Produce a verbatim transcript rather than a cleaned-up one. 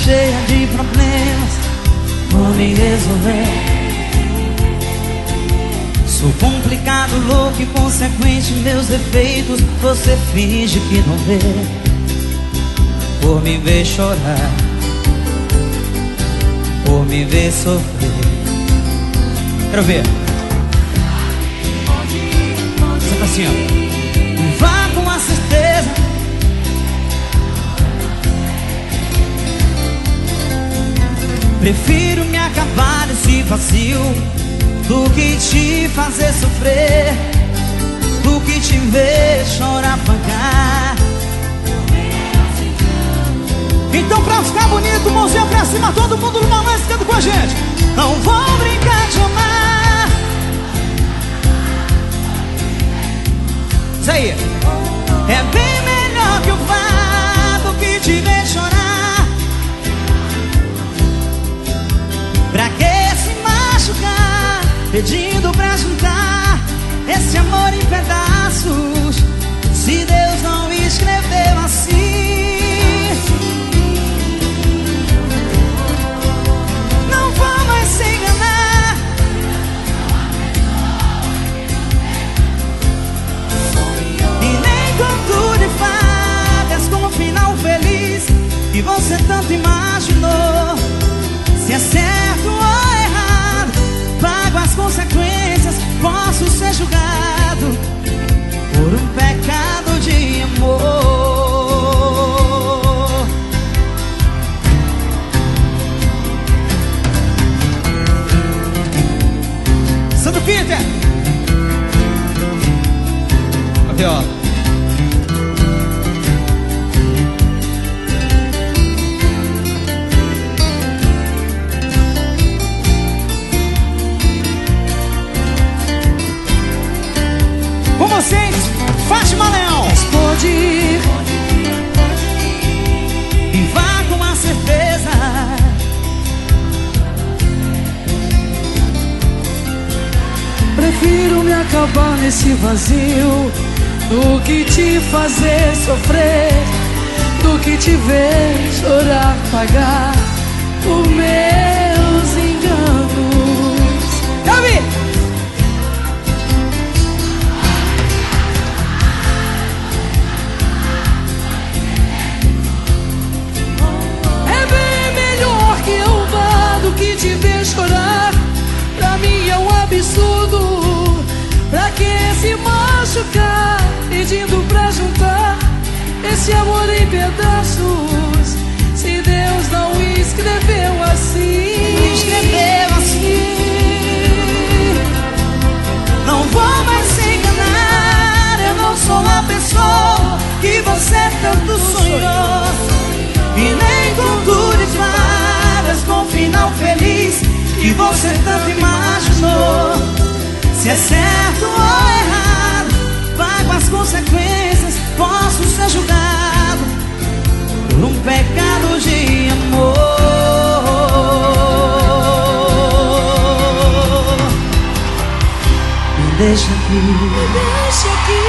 cheia de problemas, vou me resolver. Sou complicado, louco e consequente, meus defeitos você finge que não vê. Por me ver chorar, por me ver sofrer. Quero ver. Você tá assim, ó. Vá com a certeza. Prefiro me acabar nesse vazio do que te fazer sofrer, do que te ver chorar, pagar. Então, pra ficar bonito, mãozinha pra cima, todo mundo numa mão esquerda com a gente. Não vou brincar de amar. Isso aí. É bem melhor que eu vá do que te ver chorar. Pra que se machucar, pedindo pra juntar esse amor em pedaços, se Deus não escreveu assim? Não vou mais se enganar. E nem conto de fadas com um final feliz que você tanto imaginou. Se é certo ou errado, pago as consequências, posso ser julgado por um pecado de amor. Santo Peter! Aqui, ó. Com vocês, Fátima Leão. Responde e vá com a certeza. Prefiro me acabar nesse vazio do que te fazer sofrer, do que te ver chorar, pagar por meus enganos. Davi! Que te ver chorar, pra mim é um absurdo. Pra que se machucar, pedindo pra juntar esse amor em pedaços, se Deus não escreveu assim? Escreveu assim. Não vou mais se enganar, eu não sou a pessoa que você tanto sonhou. E nem conto de fadas com um final feliz que você tanto imaginou. Se é certo ou errado, pago as consequências, posso ser julgado por um pecado de amor. Me deixa aqui, me deixa aqui.